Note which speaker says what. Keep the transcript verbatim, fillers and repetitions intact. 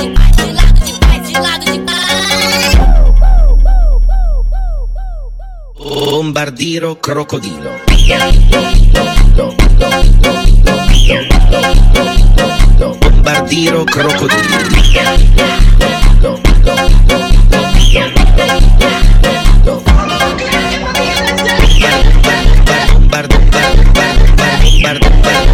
Speaker 1: de vai de lado de vai de lado de
Speaker 2: Bombardiro crocodilo. Bombardiro crocodilo. Bombardo, bombardo, bombardo, bombardo, bombardo.